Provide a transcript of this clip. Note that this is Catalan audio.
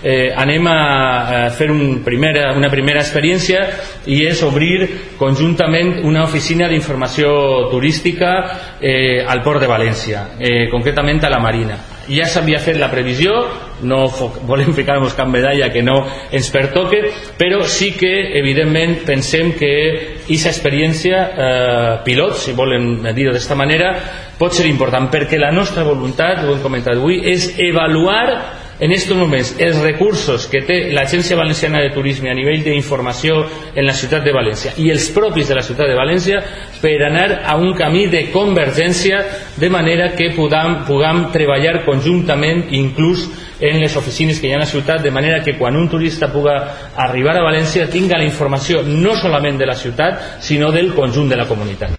anem a fer una primera experiència, i és obrir conjuntament una oficina d'informació turística al Port de València, concretament a la Marina. Ja s'havia fet la previsió, no volem ficar-nos cap medalla que no ens pertoque, però sí que evidentment pensem que aquesta experiència pilot, si volen dir-ho d'esta manera, pot ser important, perquè la nostra voluntat, ho hem comentat avui, és avaluar en estos moments els recursos que té l'Agència Valenciana de Turisme a nivell d'informació en la ciutat de València i els propis de la ciutat de València, per anar a un camí de convergència, de manera que puguem treballar conjuntament inclús en les oficines que hi ha a la ciutat, de manera que quan un turista puga arribar a València tinga la informació no solament de la ciutat sinó del conjunt de la comunitat.